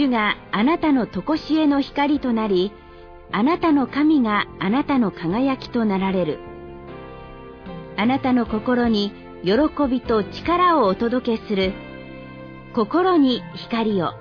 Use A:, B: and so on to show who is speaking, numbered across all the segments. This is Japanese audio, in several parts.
A: 主があなたの常しえの光となり、あなたの神があなたの輝きとなられる。あなたの心に喜びと力をお届けする。心に光を。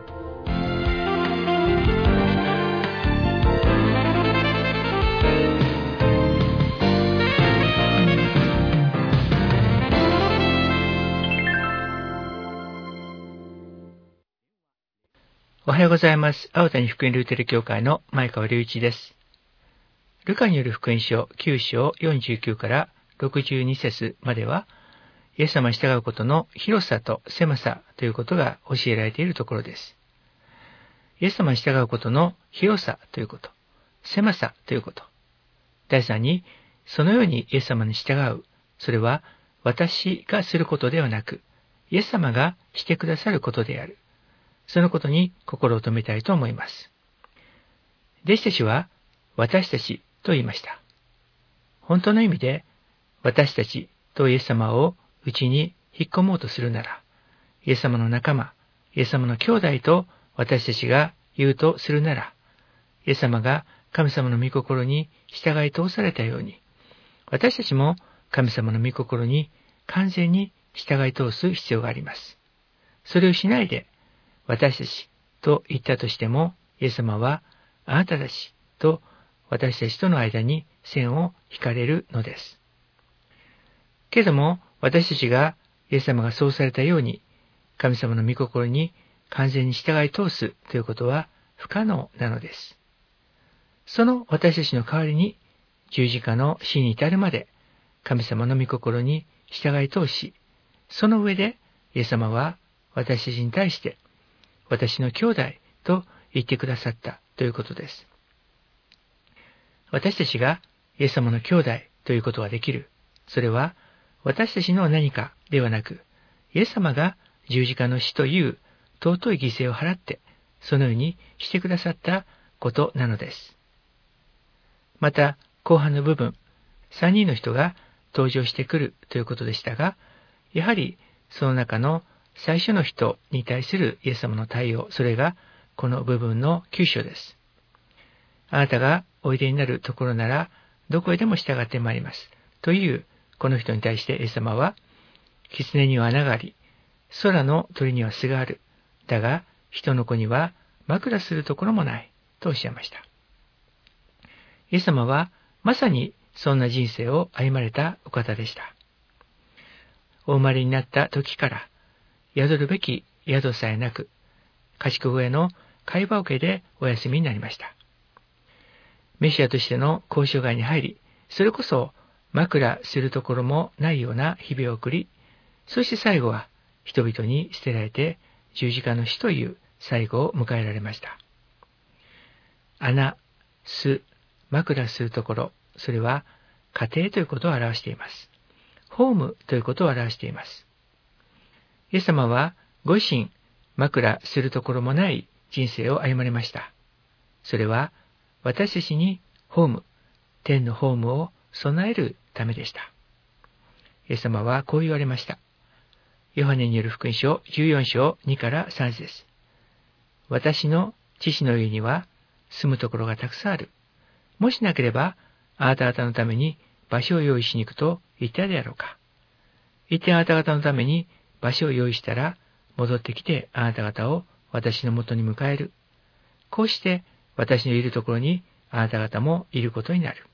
B: おはようございます。青谷福音ルーテル教会の前川隆一です。ルカによる福音書9章49から62節までは、イエス様に従うことの広さと狭さということが教えられているところです。イエス様に従うことの広さということ、狭さということ。第3に、そのようにイエス様に従う。それは私がすることではなく、イエス様がしてくださることである。そのことに心を留めたいと思います。弟子たちは私たちと言いました。本当の意味で私たちとイエス様を内に引っ込もうとするなら、イエス様の仲間、イエス様の兄弟と私たちが言うとするなら、イエス様が神様の御心に従い通されたように、私たちも神様の御心に完全に従い通す必要があります。それをしないで、私たちと言ったとしても、イエス様はあなたたちと私たちとの間に線を引かれるのです。けれども、私たちがイエス様がそうされたように、神様の御心に完全に従い通すということは不可能なのです。その私たちの代わりに、十字架の死に至るまで、神様の御心に従い通し、その上でイエス様は私たちに対して、私の兄弟と言ってくださったということです。私たちがイエス様の兄弟ということができる。それは私たちの何かではなく、イエス様が十字架の死という尊い犠牲を払って、そのようにしてくださったことなのです。また、後半の部分、3人の人が登場してくるということでしたが、やはりその中の最初の人に対するイエス様の対応、それがこの部分の9章です。あなたがおいでになるところなら、どこへでも従ってまいります。というこの人に対してイエス様は、狐には穴があり、空の鳥には巣がある。だが、人の子には枕するところもない。とおっしゃいました。イエス様は、まさにそんな人生を歩まれたお方でした。お生まれになった時から、宿るべき宿さえなく、家畜小屋の貝羽桶でお休みになりました。メシアとしての交渉外に入り、それこそ枕するところもないような日々を送り、そして最後は人々に捨てられて十字架の死という最後を迎えられました。穴、巣、枕するところ、それは家庭ということを表しています。ホームということを表しています。イエス様はご自身枕するところもない人生を歩まれました。それは私たちにホーム、天のホームを備えるためでした。イエス様はこう言われました。ヨハネによる福音書14章2から3節です。私の父の家には住むところがたくさんある。もしなければあなた方のために場所を用意しに行くと言ったであろうか。一点あなた方のために場所を用意したら、戻ってきてあなた方を私のもとに迎える。こうして私のいるところにあなた方もいることになる。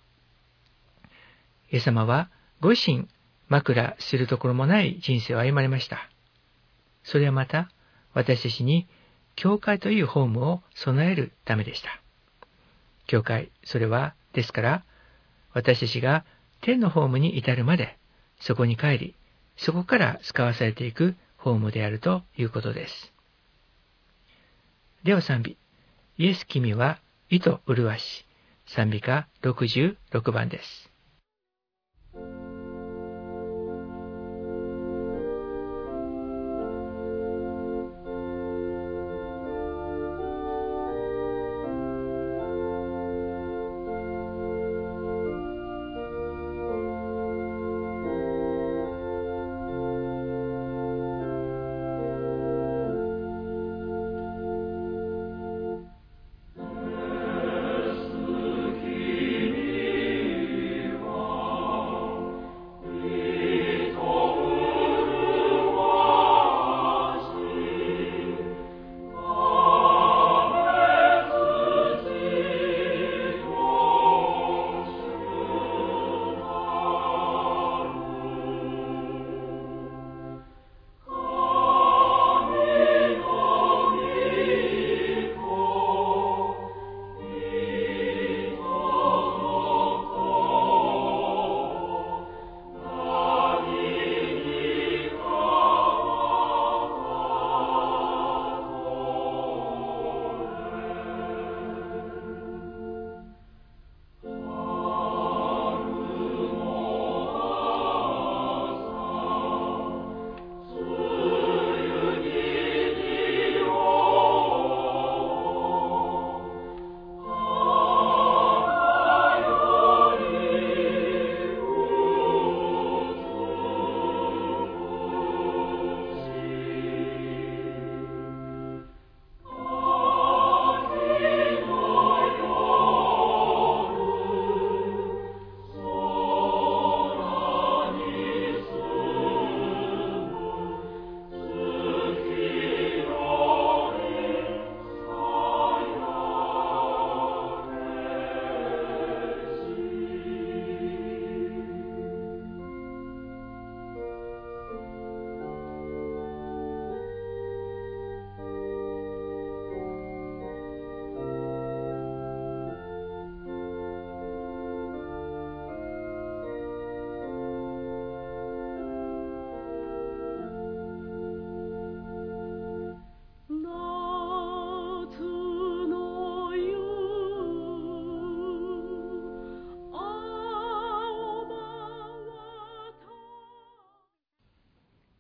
B: イエス様はご自身枕するところもない人生を歩まれました。それはまた私たちに教会というホームを備えるためでした。教会、それはですから私たちが天のホームに至るまでそこに帰り、そこから使わされていくホームであるということです。では賛美。イエス君は糸麗し。賛美歌66番です。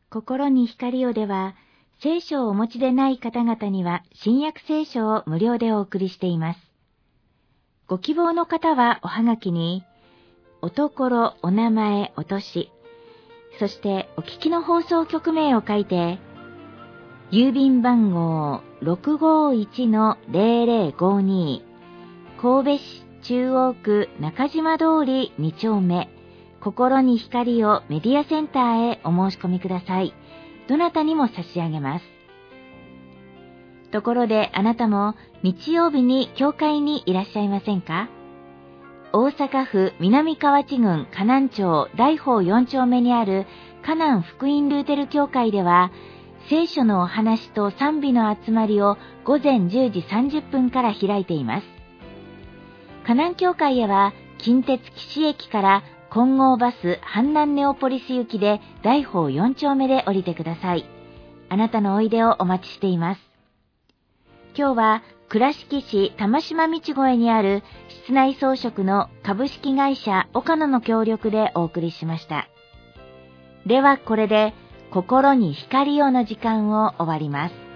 A: 心に光をでは、聖書をお持ちでない方々には新約聖書を無料でお送りしています。ご希望の方はおはがきに、おところ、お名前、お年、そしてお聞きの放送局名を書いて、郵便番号 651-0052 神戸市中央区中島通り2丁目心に光をメディアセンターへお申し込みください。どなたにも差し上げます。ところであなたも日曜日に教会にいらっしゃいませんか？大阪府南河内郡河南町大宝4丁目にある河南福音ルーテル教会では、聖書のお話と賛美の集まりを午前10時30分から開いています。河南教会へは近鉄岸駅から金剛バス阪南ネオポリス行きで大宝4丁目で降りてください。あなたのおいでをお待ちしています。今日は倉敷市玉島道越にある室内装飾の株式会社岡野の協力でお送りしました。ではこれで心に光をの時間を終わります。